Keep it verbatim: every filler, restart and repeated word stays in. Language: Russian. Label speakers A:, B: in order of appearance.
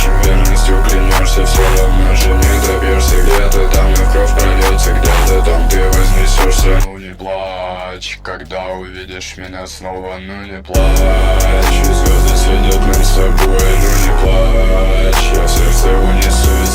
A: Настоящим верностью клянешься, все равно же не добьешься. Где-то там и кровь прольется, где-то там ты вознесешься. Ну не плачь, когда увидишь меня снова, ну не плачь. И звезды следят над собой, ну не плачь. Я в сердце унесу